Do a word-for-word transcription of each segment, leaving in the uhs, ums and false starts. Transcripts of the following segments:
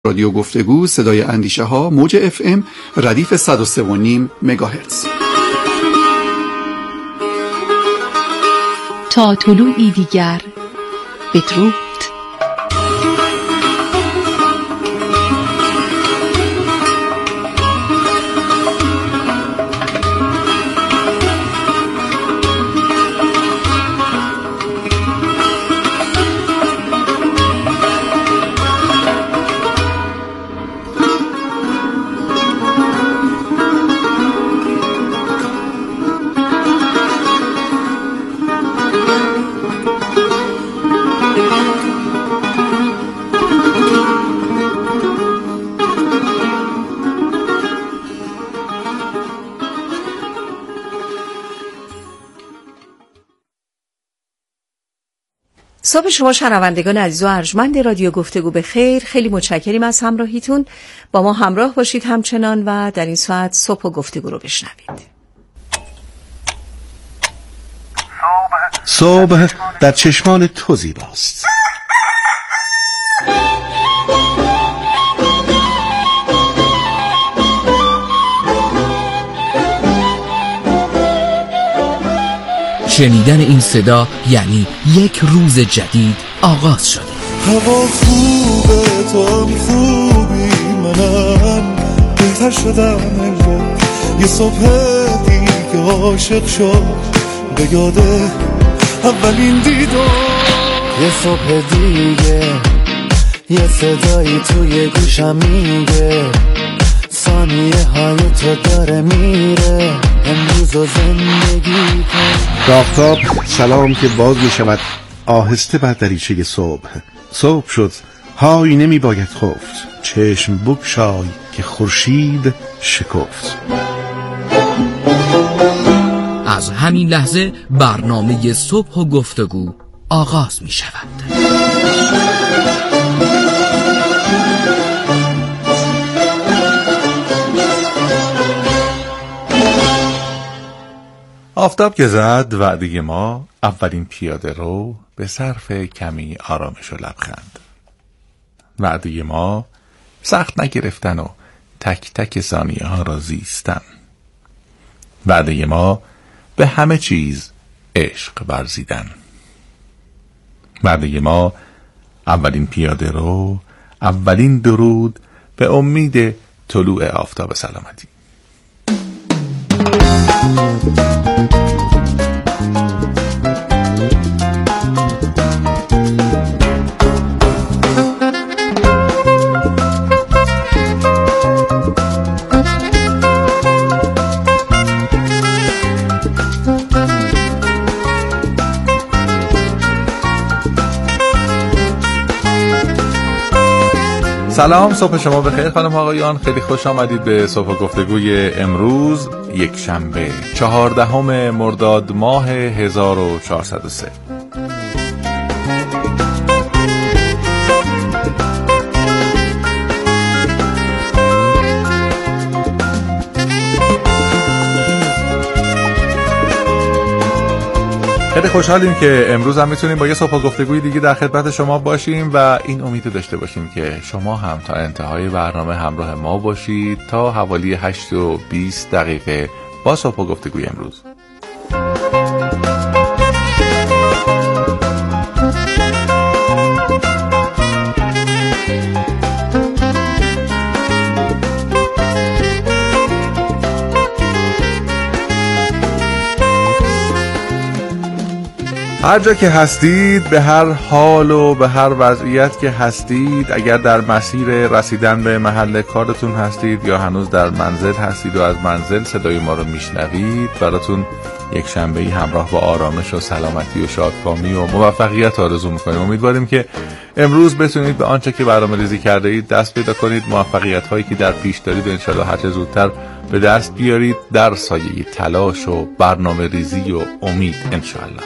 رادیو گفتگو صدای اندیشه ها، موج اف ام ردیف صد و سه و نیم مگاهرتز. تا طلوعی دیگر بدرود. صبح شما شنوندگان عزیز و ارجمند رادیو گفتگو به خیر. خیلی متشکریم از همراهیتون. با ما همراه باشید همچنان و در این ساعت صبح و گفتگو رو بشنوید. صبح در چشمان تو زیباست. شنیدن این صدا یعنی یک روز جدید آغاز شده. هوا خوبه، تو هم خوبی، منم بهتر شدم انگار. یه صبح دیگه عاشق شد به یاده اولین دیدار. یه صبح دیگه یه صدایی توی گوشم میگه ثانیه های تو داره میره امروز و زندگی کن. آفتاب سلام که باز می شود آهسته بر دریچه صبح. صبح شد، های نمی باید خفت، چشم بگشای که خورشید شکفت. از همین لحظه برنامه صبح و گفتگو آغاز می شود. آفتاب که زد، وعده ما اولین پیاده رو به صرف کمی آرامش و لبخند. وعده ما سخت نگرفتن و تک تک ثانیه ها را زیستن. وعده ما به همه چیز عشق ورزیدن. وعده ما اولین پیاده رو، اولین درود به امید طلوع آفتاب سلامتی. سلام، صبح شما بخیر خانم آقایان. خیلی خوش آمدید به صبح گفتگوی امروز، یک شنبه چهاردهم مرداد ماه هزار و چهارصد و سه. خیلی خوشحالیم که امروز هم میتونیم با یه صبح گفتگوی دیگه در خدمت شما باشیم و این امید داشته باشیم که شما هم تا انتهای برنامه همراه ما باشید تا حوالی هشت و بیست دقیقه با صبح گفتگوی امروز. هر جا که هستید، به هر حال و به هر وضعیت که هستید، اگر در مسیر رسیدن به محل کارتون هستید یا هنوز در منزل هستید و از منزل صدای ما رو میشنوید، براتون یک شنبه‌ای همراه با آرامش و سلامتی و شادکامی و موفقیت آرزو میکنیم. امیدواریم که امروز بتونید به آنچه که برنامه‌ریزی کرده اید دست پیدا کنید، موفقیت هایی که در پیش دارید و انشالله هر چه زودتر به دست بیارید در سایه تلاش و برنامه‌ریزی و امید انشالله.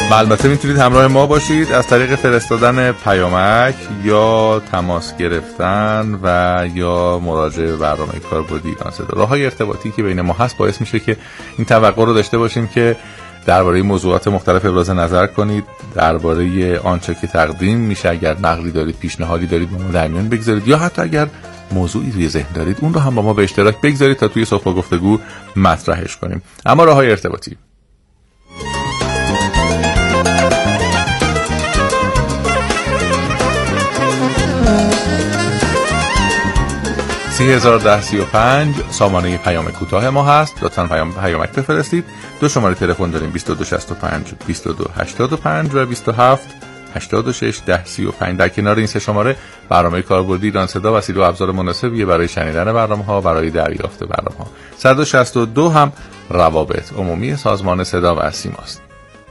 و البته میتونید همراه ما باشید از طریق فرستادن پیامک یا تماس گرفتن و یا مراجعه به برنامه کاربردی ایران صدا. راههای ارتباطی که بین ما هست باعث میشه که این توقع رو داشته باشیم که درباره موضوعات مختلف ابراز نظر کنید، درباره آنچه که تقدیم میشه اگر نقدی دارید، پیشنهادی دارید با ما در میان بگذارید، یا حتی اگر موضوعی روی ذهن دارید اون رو هم با ما به اشتراک بگذارید تا توی صحبت و گفتگو مطرحش کنیم. اما راههای ارتباطی سی هزار ده سی و پنج سامانه پیام کوتاه ما هست. لطفاً پیام پیامک بفرستید. دو شماره تلفن داریم بیست و دو شصت و پنج بیست و دو هشتاد و پنج و بیست و هفت هشتاد و شش ده سی و پنج. در کنار این سه شماره برنامه کاربردی ایران صدا وسیله و ابزار مناسبیه برای شنیدن برنامه‌ها، برای دریافت برنامه‌ها. صد و شصت و دو هم روابط عمومی سازمان صدا و سیماست.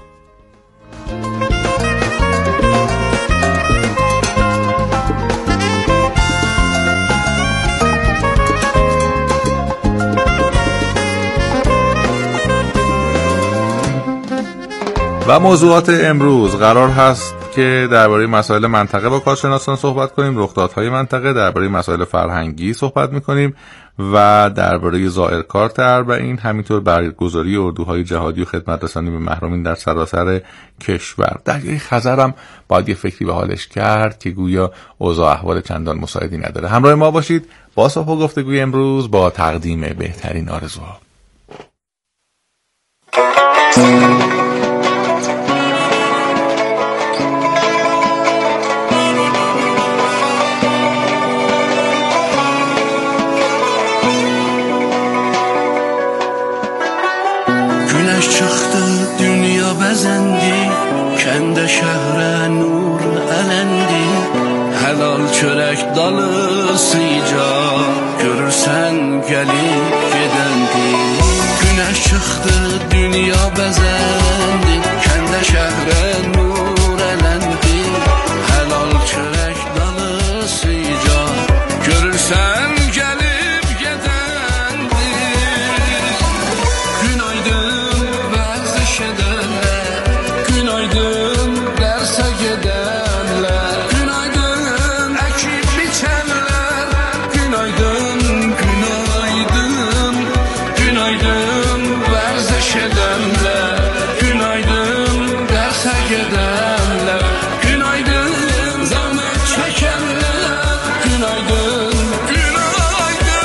و موضوعات امروز قرار هست که درباره مسائل منطقه با کارشناسان صحبت کنیم، رخدادهای منطقه، درباره مسائل فرهنگی صحبت می‌کنیم و درباره زائرکارت اربعین، همینطور برگزاری اردوهای جهادی و خدمت رسانی به محرومین در سراسر کشور. دریای خزر هم باید یه فکری به حالش کرد که گویا اوضاع احوال چندان مساعدی نداره. همراه ما باشید با صحبت و گفتگوی امروز با تقدیم بهترین آرزوها. Kəndə şəhrə nur ələndi, həlal çörək dalısıca görürsən gəlib gedəndi. Günəş çıxdı, dünya bəzəndi, kəndə şəhrə nur ələndi, həlal çörək dalısıca görürsən gəlib gedəndi. Günaydın vərziş edənlər, günaydın dərsə gedənlər, günaydın əkib biçənlər, günaydın, günaydın, günaydın vərziş edənlər, günaydın dərsə gedənlər, günaydın zəhmət çəkənlər, günaydın, günaydın.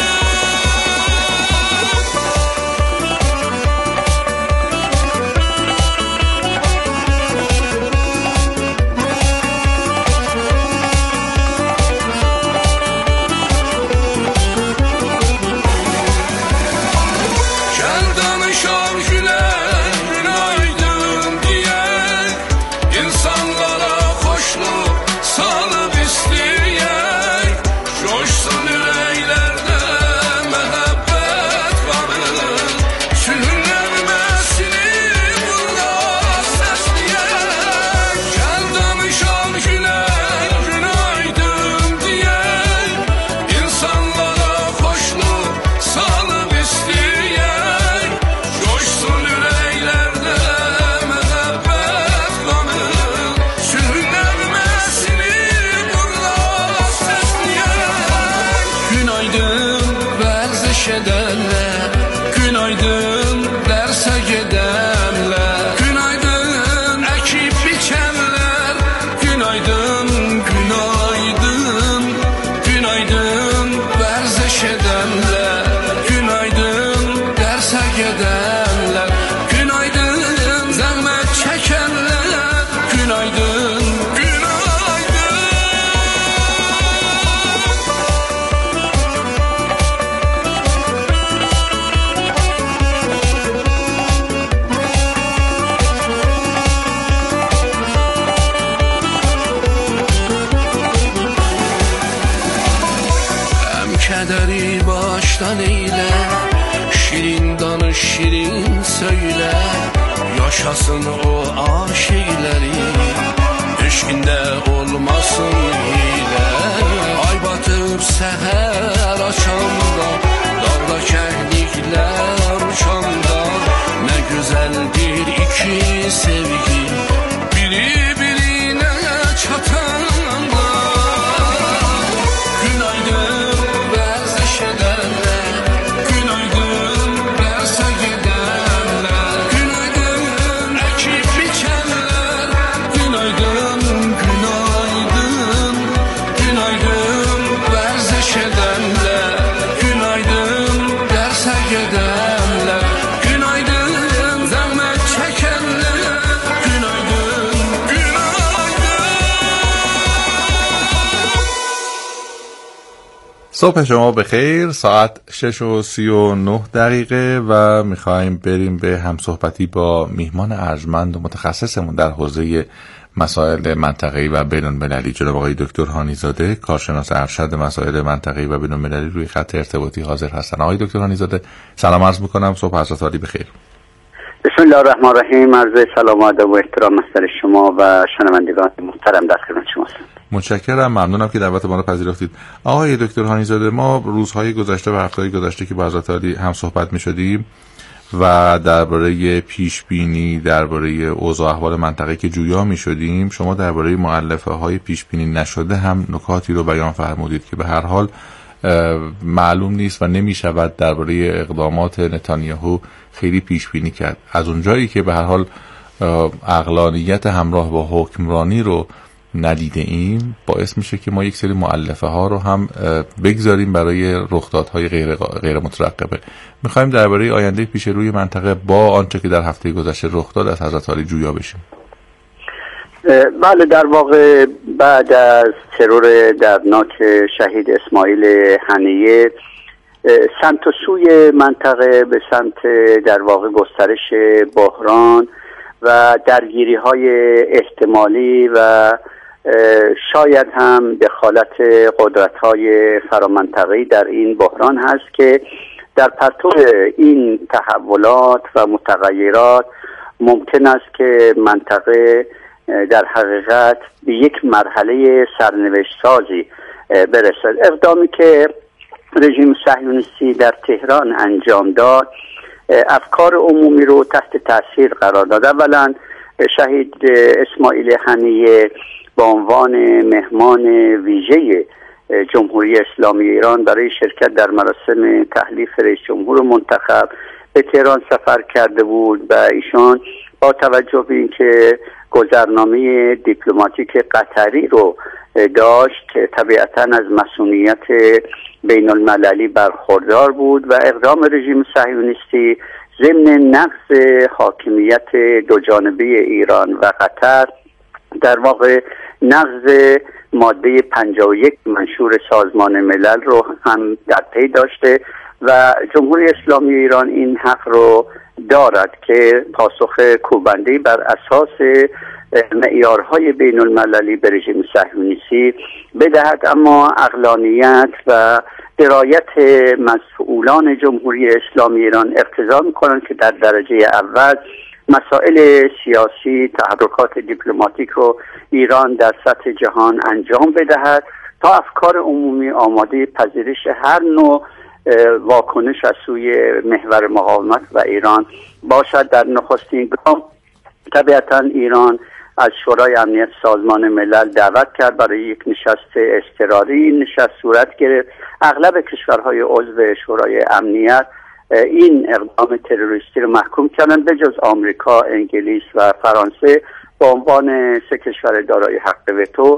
Gəl danışaq gülək, günaydın deyək, insanlara xoşluq salıb istəyək, coşsun ürəklərdə məhəbbət qanı, sülhün nəğməsini burada səsləyək. Gəl danışaq gülək, günaydın deyək, insanlara xoşluq salıb istəyək, coşsun ürəklərdə məhəbbət qanı, sülhün nəğməsini burada səsləyək. Günaydın vərziş edənlər, günaydın dərsə gedənlər, günaydın əkib biçənlər, günaydın, günaydın, günaydın vərziş edənlər, günaydın dərsə gedənlər, günaydın zəhmət çəkənlər, günaydın, günaydın. Qəm kədəri başdan eylə, şirin danış, şirin söylə, yaşasın o aşiqləri, eşqində olmasın hilə. Ay batıb səhər açanda, dağda kəhliklər uçanda, nə gözəldir iki sevgi, صبح شما بخیر. ساعت شش و سی و نه دقیقه و میخوایم بریم به همصحبتی با میهمان ارجمند و متخصصمون در حوزه مسائل منطقه‌ای و بین‌المللی، جناب آقای دکتر هانیزاده، کارشناس ارشد مسائل منطقه‌ای و بین‌المللی، روی خط ارتباطی حاضر هستن. آقای دکتر هانیزاده سلام عرض میکنم، صبح حضرت عالی بخیر. بسم الله الرحمن الرحیم. عرض سلام و ادب و احترام از شما و شنوندگان محترم در خدمت شما هستم. متشکرم، ممنونم که دعوت ما رو پذیرفتید. آقای دکتر هانیزاده، ما روزهای گذشته و هفته‌های گذشته که با حضرت عالی هم صحبت می‌شدیم و درباره پیش بینی درباره اوضاع احوال منطقه که جویا می‌شدیم، شما درباره مؤلفه‌های پیش بینی نشده هم نکاتی رو بیان فرمودید که به هر حال معلوم نیست و نمی‌شود درباره اقدامات نتانیاهو خیلی پیش بینی کرد. از اونجایی که به هر حال عقلانیت همراه با حکمرانی رو ندیده ایم، باعث میشه که ما یک سری مؤلفه ها رو هم بگذاریم برای رخدادهای غیر غیر مترقبه. میخوایم درباره آینده پیش روی منطقه با آنچه که در هفته گذشته رخ داد از حضرت عالی جویا بشیم. بله، در واقع بعد از ترور دردناک شهید اسماعیل هنیه، سمت و سوی منطقه به سمت در واقع گسترش بحران و درگیری های احتمالی و شاید هم دخالت قدرت های فرامنطقه‌ای در این بحران هست که در پرتو این تحولات و متغیرات ممکن است که منطقه در حقیقت به یک مرحله سرنوشت سازی برسد. اقدامی که رژیم صهیونیستی در تهران انجام داد افکار عمومی رو تحت تاثیر قرار داد. اولا شهید اسماعیل هنیه به عنوان مهمان ویژه جمهوری اسلامی ایران برای شرکت در مراسم تحلیف رئیس جمهور منتخب به تهران سفر کرده بود و ایشان با توجه به اینکه گذرنامه دیپلماتیک قطری رو داشت که طبیعتاً از مسئولیت بین المللی برخوردار بود و اقدام رژیم صهیونیستی ضمن نقض حاکمیت دوجانبه ایران و قطر در واقع نقض ماده پنجاه و یک منشور سازمان ملل رو هم در پی داشته و جمهوری اسلامی ایران این حق رو دارد که پاسخ کوبنده‌ای بر اساس معیارهای بین المللی به رژیم صهیونیستی بدهد. اما عقلانیت و درایت مسئولان جمهوری اسلامی ایران اقتضا می‌کنند که در درجه اول مسائل سیاسی، تحرکات دیپلماتیک رو ایران در سطح جهان انجام بدهد تا افکار عمومی آماده پذیرش هر نوع واکنش از سوی محور مقاومت و ایران باشد. در نخستین گام طبیعتاً ایران از شورای امنیت سازمان ملل دعوت کرد برای یک نشست اضطراری. نشست صورت گرفت. اغلب کشورهای عضو شورای امنیت این اقدام تروریستی رو محکوم کردن به جز آمریکا، انگلیس و فرانسه به عنوان سه کشور دارای حق وتو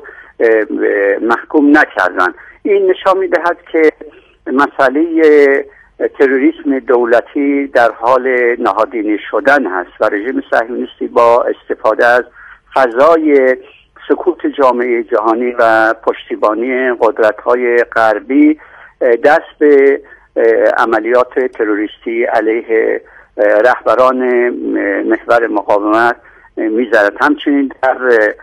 محکوم نکردن. این نشان می‌دهد که مسئله تروریسم دولتی در حال نهادینه شدن هست و رژیم صهیونیستی با استفاده از فضای سکوت جامعه جهانی و پشتیبانی قدرت‌های غربی دست به عملیات تروریستی علیه رهبران محور مقاومت می‌زند. همچنین در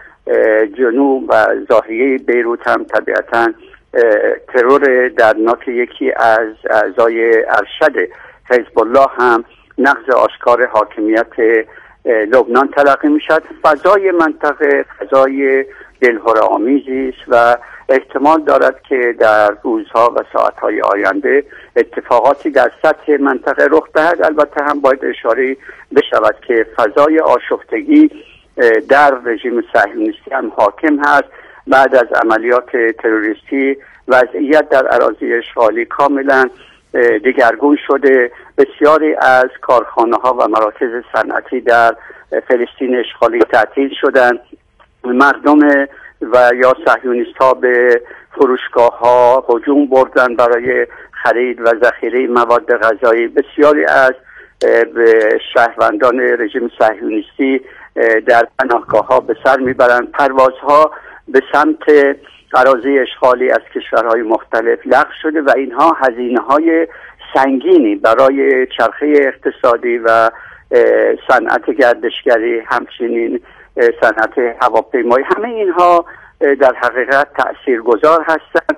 جنوب و ضاحیه بیروت هم طبیعتاً ترور دردناک یکی از اعضای ارشد حزب الله هم نقض آشکار حاکمیت لبنان تلقی میشد. فضای منطقه فضای دلهره‌آمیزی است و احتمال دارد که در روزها و ساعتهای آینده اتفاقاتی در سطح منطقه رخ دهد. البته هم باید اشاره بشود که فضای آشفتگی در رژیم صهیونیستی هم حاکم هست. بعد از عملیات تروریستی وضعیت در اراضی اشغالی کاملا دگرگون شده. بسیاری از کارخانه ها و مراکز صنعتی در فلسطین اشغالی تعطیل شدند. مردم و یا صهیونیست ها به فروشگاه ها هجوم بردن برای خرید و ذخیره مواد غذایی. بسیاری از شهروندان رژیم صهیونیستی در پناهگاه ها به سر میبرند. پروازها به سمت اراضی اشغالی از کشورهای مختلف لغو شده و اینها هزینه‌های سنگینی برای چرخه اقتصادی و صنعت گردشگری، همچنین صنعت هواپیمایی، همه اینها در حقیقت تأثیرگذار هستند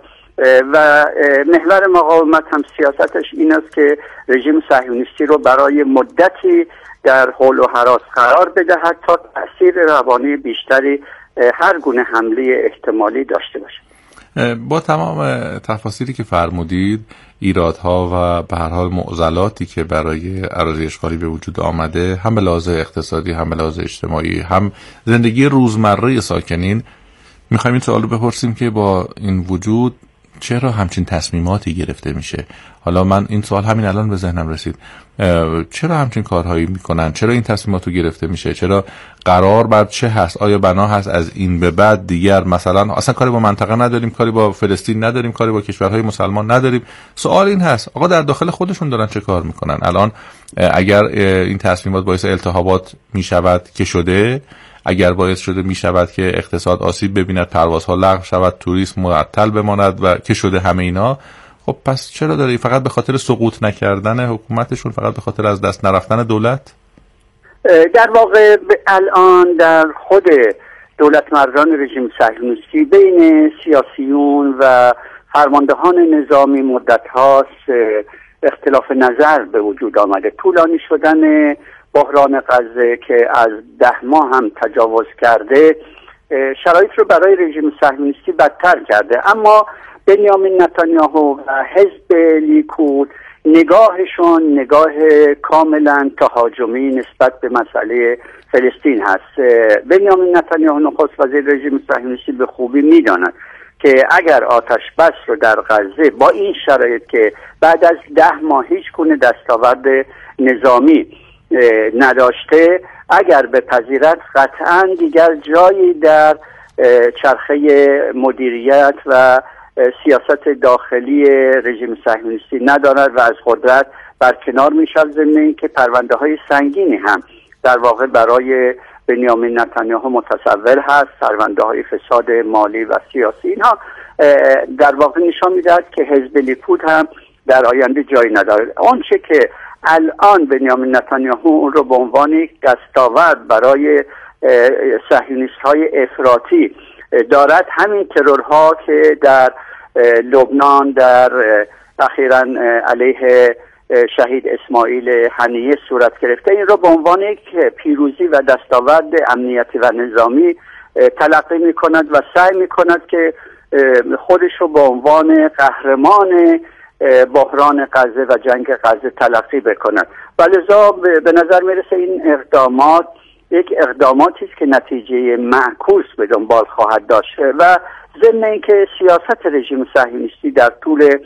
و محور مقاومت هم سیاستش این است که رژیم صهیونیستی رو برای مدتی در حول و هراس قرار بدهد تا تأثیر روانی بیشتری هر گونه حمله احتمالی داشته باشه. با تمام تفاصیلی که فرمودید، ایرادها و به هر حال معضلاتی که برای اراضی اشغالی به وجود آمده، هم به لحاظ اقتصادی، هم به لحاظ اجتماعی، هم زندگی روزمره ساکنین، میخوایم این سوالو بپرسیم که با این وجود چرا همچین تصمیماتی گرفته میشه؟ حالا من این سوال همین الان به ذهنم رسید، چرا همچین کارهایی میکنن؟ چرا این تصمیماتو گرفته میشه؟ چرا قرار بر چه هست؟ آیا بنا هست از این به بعد دیگر مثلا اصلا کاری با منطقه نداریم، کاری با فلسطین نداریم، کاری با کشورهای مسلمان نداریم؟ سوال این هست آقا در داخل خودشون دارن چه کار میکنن؟ الان اگر این تصمیمات باعث التهابات میشود که شده، اگر باعث شده می شود که اقتصاد آسیب ببیند، پروازها لغو شود، توریسم معطل بماند و که شده همه اینا، خب پس چرا داره؟ فقط به خاطر سقوط نکردن حکومتشون، فقط به خاطر از دست نرفتن دولت؟ در واقع الان در خود دولت مردان رژیم صهیونیستی بین سیاسیون و فرماندهان نظامی مدت هاست اختلاف نظر به وجود آمده. طولانی شدن بحران غزه که از ده ماه هم تجاوز کرده شرایط رو برای رژیم صهیونیستی بدتر کرده، اما بنیامین نتانیاهو و حزب لیکود نگاهشون نگاه کاملا تهاجمی نسبت به مسئله فلسطین هست. بنیامین نتانیاهو نخست وزیر رژیم صهیونیستی به خوبی میداند که اگر آتش بس رو در غزه با این شرایط که بعد از ده ماه هیچ گونه دستاورد نظامی نداشته اگر به پذیرت، قطعا دیگر جایی در چرخه مدیریت و سیاست داخلی رژیم صهیونیستی ندارد و از قدرت برکنار میشود، ضمن اینکه پرونده های سنگینی هم در واقع برای بنیامین نتانیاهو متصور هست، پرونده های فساد مالی و سیاسی. اینها در واقع نشان میدهد که حزب لیکود هم در آینده جایی ندارد. آنچه که الان بنیامین نتانیاهو اون رو به عنوان یک دستاورد برای صهیونیست های افراطی دارد، همین ترورها که در لبنان در اخیراً علیه شهید اسماعیل حنیه صورت گرفته، این رو به عنوان یک پیروزی و دستاورد امنیتی و نظامی تلقی می کند و سعی می کند که خودش رو به عنوان قهرمان بحران غزه و جنگ غزه تلقی بکند و لذا به نظر میرسه این اقدامات یک اقداماتی است که نتیجه معکوس به دنبال خواهد داشت و ضمن اینکه سیاست رژیم صهیونیستی در طول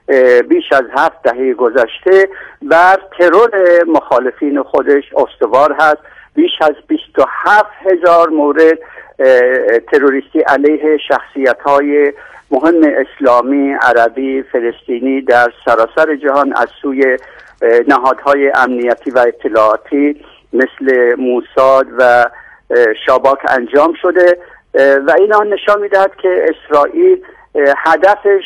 بیش از هفت دهه گذشته بر ترور مخالفین خودش استوار هست. بیش از بیست و هفت هزار مورد تروریستی علیه شخصیت‌های مهم اسلامی، عربی، فلسطینی در سراسر جهان از سوی نهادهای امنیتی و اطلاعاتی مثل موساد و شاباک انجام شده و این آن نشان می‌دهد که اسرائیل هدفش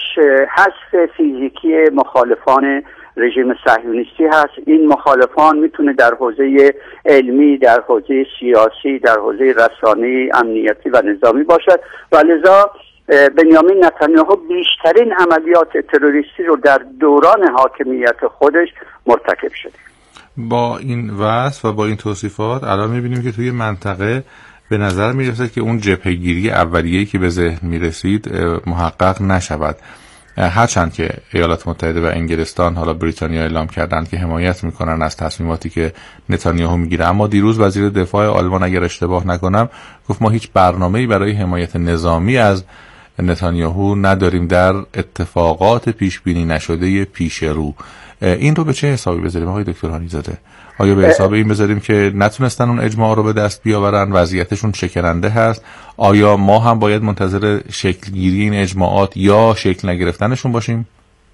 حذف فیزیکی مخالفان رژیم صهیونیستی هست. این مخالفان میتونه در حوزه علمی، در حوزه سیاسی، در حوزه رسانه‌ای، امنیتی و نظامی باشد و لذا بنیامین نتانیاهو بیشترین عملیات تروریستی رو در دوران حاکمیت خودش مرتکب شده. با این وصف و با این توصیفات الان میبینیم که توی منطقه به نظر میرسه که اون جبهه‌گیری اولیه‌ای که به ذهن میرسید محقق نشود، هرچند که ایالات متحده و انگلستان، حالا بریتانیا اعلام کردند که حمایت میکنن از تصمیماتی که نتانیاهو میگیره. اما دیروز وزیر دفاع آلمان اگر اشتباه نکنم گفت ما هیچ برنامه‌ای برای حمایت نظامی از نتانیاهو نداریم در اتفاقات پیش بینی نشده پیش رو. این رو به چه حسابی بذاریم آقای دکتر هانیزاده؟ آیا به حساب این بذاریم که نتونستن اون اجماع رو به دست بیاورن، وضعیتشون شکننده هست؟ آیا ما هم باید منتظر شکل گیری این اجماعات یا شکل نگرفتنشون باشیم؟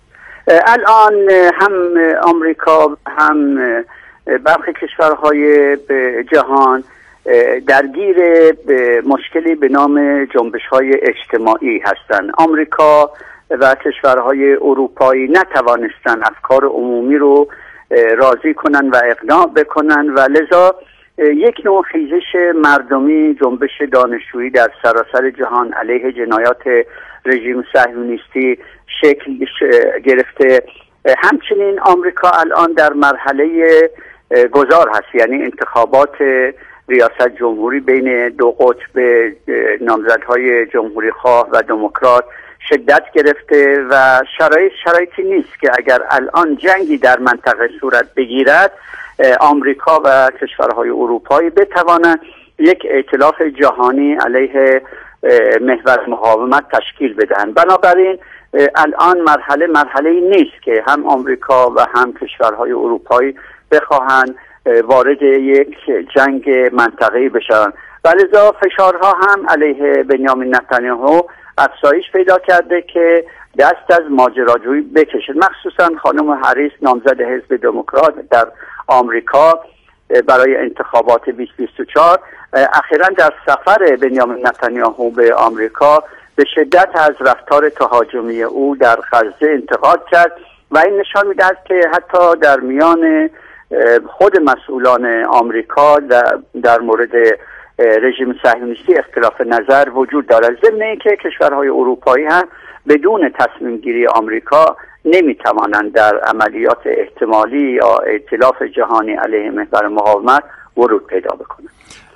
الان هم آمریکا هم برخی کشورهای جهان درگیر مشکلی به نام جنبش‌های اجتماعی هستند. آمریکا و کشورهای اروپایی نتوانستن افکار عمومی رو راضی کنن و اقناع بکنن و لذا یک نوع خیزش مردمی، جنبش دانشجویی در سراسر جهان علیه جنایات رژیم صهیونیستی شکل گرفته. همچنین آمریکا الان در مرحله گذار هست، یعنی انتخابات ریاست جمهوری بین دو قطب نامزدهای جمهوری خواه و دموکرات شدت گرفته و شرایط شرایطی نیست که اگر الان جنگی در منطقه صورت بگیرد آمریکا و کشورهای اروپایی بتوانند یک ائتلاف جهانی علیه محور مقاومت تشکیل بدهند. بنابراین الان مرحله مرحله نیست که هم آمریکا و هم کشورهای اروپایی بخواهند وارد یک جنگ منطقه‌ای بشوند و لذا فشارها هم علیه بنیامین نتانیاهو افزایش پیدا کرده که دست از ماجراجویی بکشد. مخصوصا خانم هریس نامزد حزب دموکرات در آمریکا برای انتخابات بیست بیست و چهار اخیراً در سفر بنیامین نتانیاهو به آمریکا به شدت از رفتار تهاجمی او در غزه انتقاد کرد و این نشان می‌دهد که حتی در میان خود مسئولان آمریکا در, در مورد رژیم صهیونیستی اختلاف نظر وجود دارد. ضمن اینکه کشورهای اروپایی هم بدون تصمیم گیری آمریکا نمیتوانند در عملیات احتمالی یا ائتلاف جهانی علیه محور مقاومت ورود پیدا بکنند.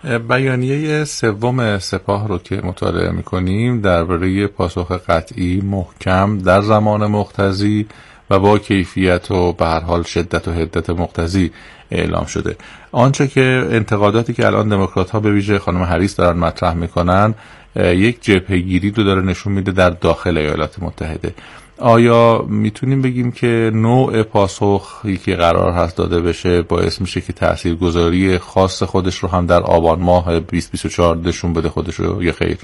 بیانیه سوم سپاه رو که مطالعه می‌کنیم درباره پاسخ قطعی محکم در زمان مقتضی و با کیفیت و به هر حال شدت و حدت مقتضی اعلام شده. آنچه که انتقاداتی که الان دموکرات‌ها به ویژه خانم هریس دارن مطرح میکنن یک جبهه‌گیری رو داره نشون میده در داخل ایالات متحده. آیا میتونیم بگیم که نوع پاسخی که قرار هست داده بشه باعث میشه که تاثیرگذاری خاص خودش رو هم در آبان ماه بیست بیست و چهار نشون بده خودش رو یا خیر؟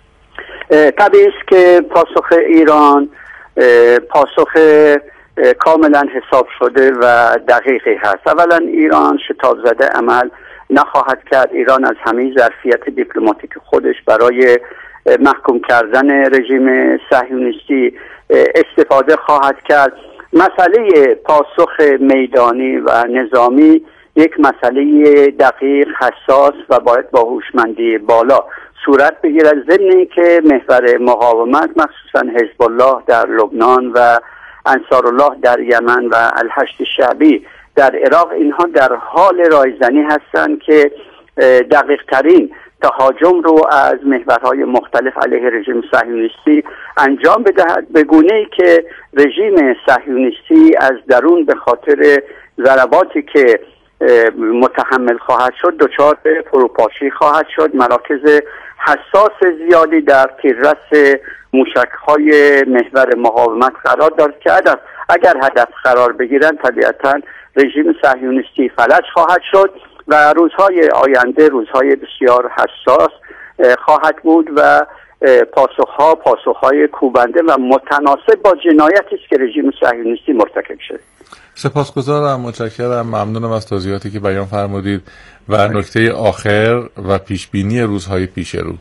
طبیعی است که پاسخ ایران پاسخ کاملا حساب شده و دقیقی هست. اولا ایران شتاب زده عمل نخواهد کرد. ایران از همه ظرفیت دیپلماتیک خودش برای محکوم کردن رژیم صهیونیستی استفاده خواهد کرد. مسئله پاسخ میدانی و نظامی یک مسئله دقیق، حساس و باید با هوشمندی بالا صورت بگیرد. ضمن اینکه محور مقاومت مخصوصا حزب الله در لبنان و انصارالله در یمن و الحشد شعبی در عراق اینها در حال رایزنی هستند که دقیق ترین تهاجم رو از محورهای مختلف علیه رژیم صهیونیستی انجام بدهد به گونه‌ای که رژیم صهیونیستی از درون به خاطر ضرباتی که متحمل خواهد شد دچار فروپاشی خواهد شد. مراکز حساس زیادی در تیررس موشک‌های محور مقاومت قرار دارد که اگر هدف قرار بگیرند طبیعتاً رژیم صهیونیستی فلج خواهد شد و روزهای آینده روزهای بسیار حساس خواهد بود و پاسخها پاسخهای کوبنده و متناسب با جنایتی است که رژیم صهیونیستی مرتکب شده. سپاسگزارم، متشکرم، ممنونم از توضیحاتی که بیان فرمودید و نکته آخر و پیشبینی روزهای پیش رو.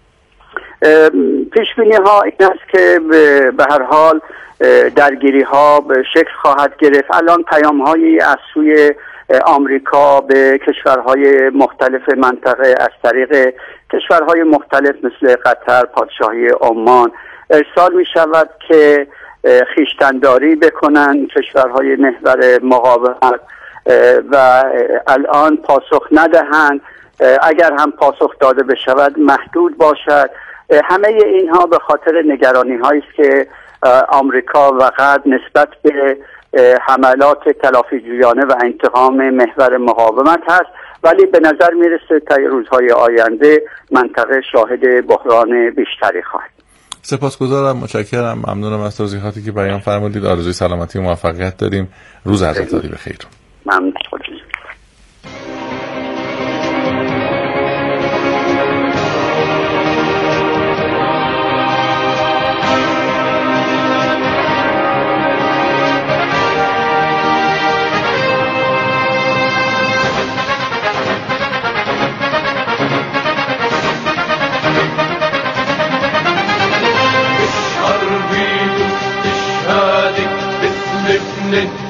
پیشبینی ها این است که به هر حال درگیری ها به شکل خواهد گرفت. الان پیام هایی از سوی آمریکا به کشورهای مختلف منطقه از طریق کشورهای مختلف مثل قطر، پادشاهی عمان ارسال می شود که خویشتن‌داری بکنن کشورهای محور مقاومت و الان پاسخ ندهند. اگر هم پاسخ داده بشود محدود باشد. همه اینها به خاطر نگرانی هایی است که آمریکا و غرب نسبت به حملات تلافی‌جویانه و انتقام محور مقاومت هست، ولی به نظر میرسه تا روزهای آینده منطقه شاهد بحران بیشتری خواهد. سپاسگزارم، متشکرم، ممنونم از توضیحاتی که بیان فرمودید. آرزوی سلامتی و موفقیت داریم. روز عزتاری بخیر. ممنون.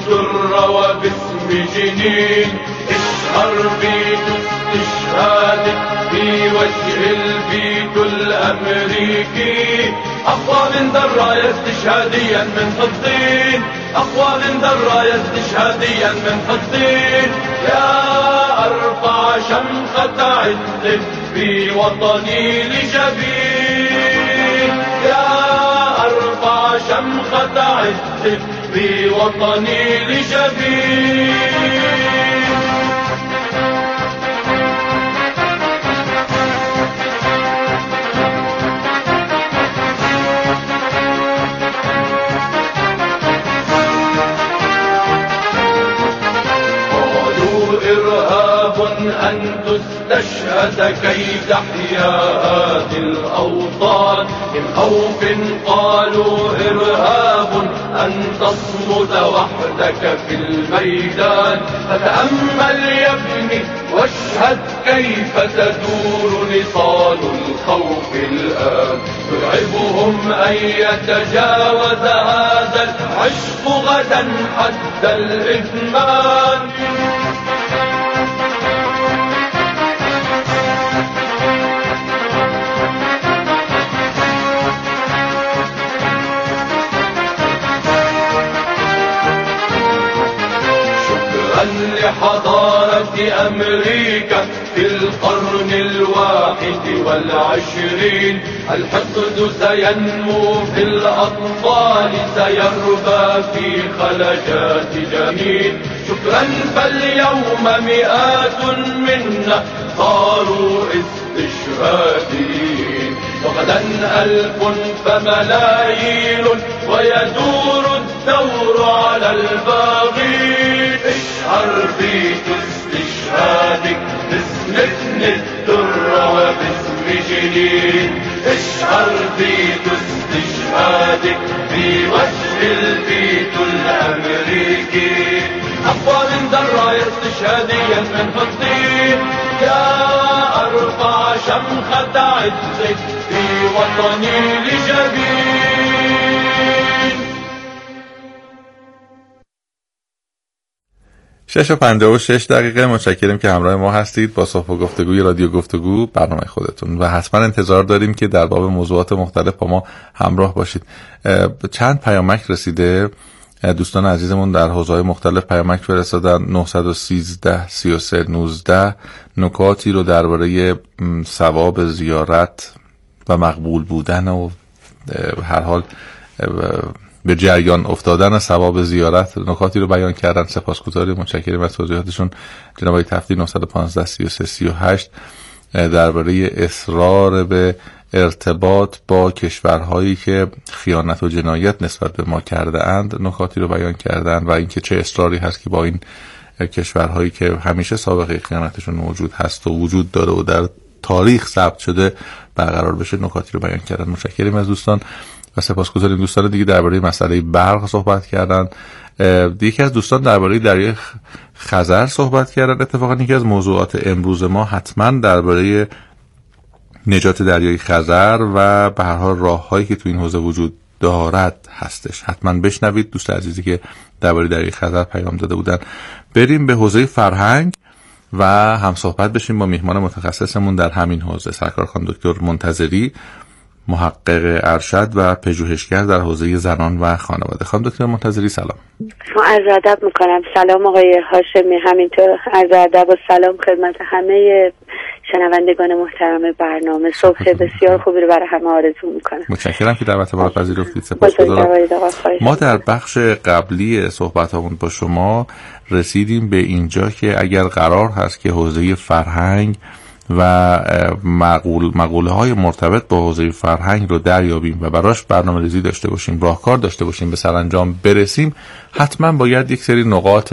الدر وباسم جنين اشهر بيت استشهادك في وجه البيت الأمريكي أقوى من دراية استشهاديا من حطين أقوى من دراية استشهاديا من حطين يا أرفع شمخة عز في وطني لجبين يا أرفع شمخة عز في وطني لجبين أن تستشهد كي تحيا هذه الأوطان من خوف قالوا إرهاب أن تصمد وحدك في الميدان فتأمل يا ابني واشهد كيف تدور نصال الخوف الآن يرعبهم أن يتجاوز هذا العشق غدا حد الإدمان لحضارة أمريكا في القرن الواحد والعشرين الحقد سينمو في الأطفال سيربى في خلجات جنين شكرا فاليوم مئات منا صاروا استشهاديين وغدا ألف فملايين ويدور الدور على الباغين اشهر بيت استشهادك باسم ابن الدر وباسم جنين اشهر بيت استشهادك في وجه البيت الأمريكي أقوى من دراية استشهاديا من حطين يا أرفع شمخة عزك في وطني لجبين. شش و پنجاه و شش دقیقه. متشکرم که همراه ما هستید با صحبت و گفتگوی رادیو گفتگو برنامه خودتون و حتما انتظار داریم که در باب موضوعات مختلف با ما همراه باشید. چند پیامک رسیده، دوستان عزیزمون در حوزه‌های مختلف پیامک فرستادن. نه یک سه سی و سه نوزده نکاتی رو درباره ثواب زیارت و مقبول بودن و هر حال به جریان افتادن ثواب زیارت نکاتی رو بیان کردن. سپاسگزاریم، متشکرم از توضیحاتشون. جناب آقای تفتی نه یک پنج سی و سه سی و هشت درباره اصرار به ارتباط با کشورهایی که خیانت و جنایت نسبت به ما کرده اند نکاتی رو بیان کردن و اینکه چه اصراری هست که با این کشورهایی که همیشه سابقه خیانتشون موجود هست و وجود داره و در تاریخ ثبت شده برقرار بشه نکاتی رو بیان کردن. متشکرم از دوستان و سپاسگزاریم. دوستان دیگه درباره مسئله برق صحبت کردن. یکی از دوستان درباره دریای خزر صحبت کردن. اتفاقا یکی از موضوعات امروز ما حتما درباره نجات دریای خزر و به هر حال راههایی که تو این حوزه وجود دارد هستش. حتما بشنوید دوست عزیزی که درباره دریای خزر پیام داده بودن. بریم به حوزه فرهنگ و هم صحبت بشیم با میهمان متخصصمون در همین حوزه، سرکارخان دکتر منتظری، محقق ارشد و پژوهشگر در حوزه زنان و خانواده. خانم دکتر منتظری سلام. عرض ادب میکنم. سلام آقای هاشمی، همینطور عرض ادب و سلام خدمت همه شنوندگان محترم برنامه. صبح بسیار خوبی رو برای همه آرزو میکنم. متشکرم که دعوت ما رو پذیرفتید. سپاسگزارم. ما در بخش قبلی صحبتامون با شما رسیدیم به اینجا که اگر قرار هست که حوزه فرهنگ و مقول مقوله های مرتبط با حوزه فرهنگ رو دریابیم و براش برنامه‌ریزی داشته باشیم، راهکار داشته باشیم، به سرانجام برسیم، حتما باید یک سری نقاط